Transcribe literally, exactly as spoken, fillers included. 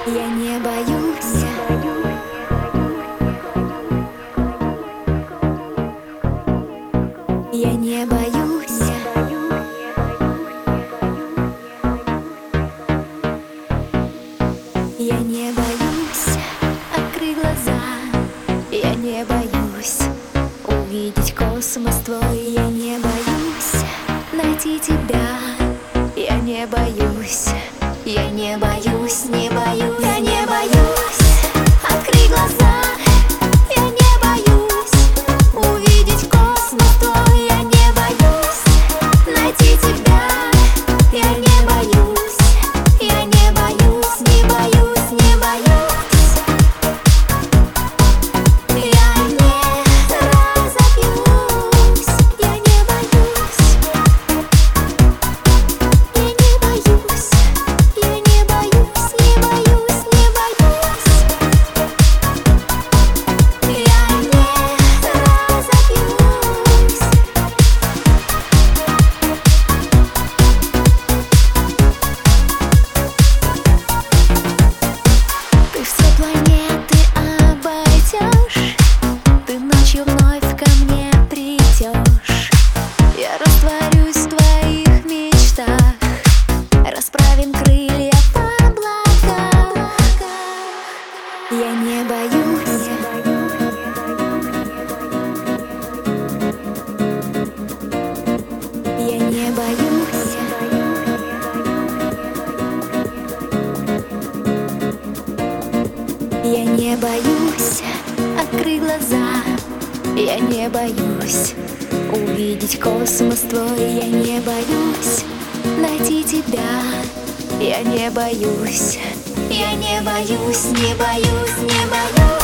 Я не боюсь. Я не боюсь. Я не боюсь открыть глаза. Я не боюсь увидеть космос твой. Я не боюсь найти тебя. Я не боюсь. Я не боюсь, не боюсь. Я не боюсь открыть глаза. Я не боюсь увидеть космос твой. Я не боюсь найти тебя. Я не боюсь. Я не боюсь, не боюсь, не боюсь. Я не разобьюсь. Я не боюсь. Я не боюсь. Я не боюсь, не боюсь, не боюсь. Я не разобьюсь. Ты все планеты обойдешь. Ты ночью вновь ко мне придешь. Я растворюсь в твоих мечтах. Расправим крылья в облаках. Я не боюсь. Я не боюсь. Я не боюсь открыть глаза. Я не боюсь увидеть космос твой. Я не боюсь найти тебя. Я не боюсь. Я не боюсь, не боюсь, не боюсь.